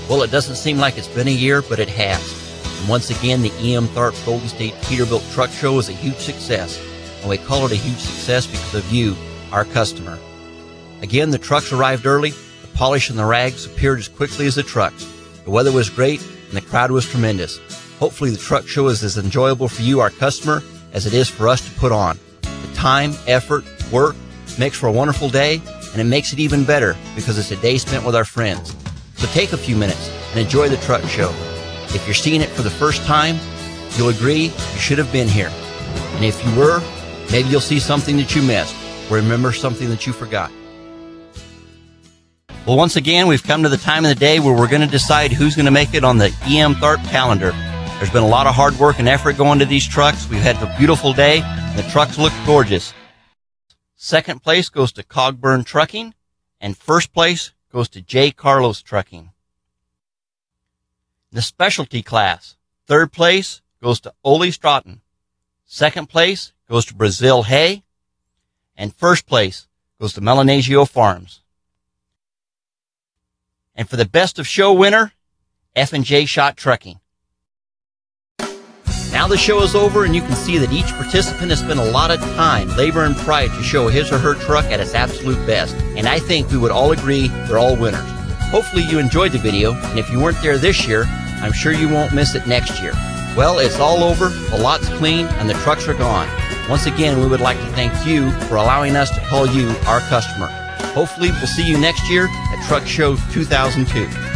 Well, it doesn't seem like it's been a year, but it has. And once again, the E.M. Tharp Golden State Peterbilt Truck Show is a huge success. And we call it a huge success because of you, our customer. Again, the trucks arrived early, the polish and the rags appeared as quickly as the trucks. The weather was great, and the crowd was tremendous. Hopefully the truck show is as enjoyable for you, our customer, as it is for us to put on. The time, effort, work makes for a wonderful day, and it makes it even better because it's a day spent with our friends. So take a few minutes and enjoy the truck show. If you're seeing it for the first time, you'll agree you should have been here. And if you were, maybe you'll see something that you missed or remember something that you forgot. Well, once again, we've come to the time of the day where we're going to decide who's going to make it on the E.M. Tharp calendar. There's been a lot of hard work and effort going to these trucks. We've had a beautiful day, and the trucks look gorgeous. Second place goes to Cogburn Trucking, and first place goes to J. Carlos Trucking. The specialty class, third place goes to Ole Stratton. Second place goes to Brazil Hay, and first place goes to Melanasio Farms. And for the best of show winner, F&J Shot Trucking. Now the show is over, and you can see that each participant has spent a lot of time, labor, and pride to show his or her truck at its absolute best. And I think we would all agree they're all winners. Hopefully you enjoyed the video, and if you weren't there this year, I'm sure you won't miss it next year. Well, it's all over, the lot's clean, and the trucks are gone. Once again, we would like to thank you for allowing us to call you our customer. Hopefully we'll see you next year at Truck Show 2002.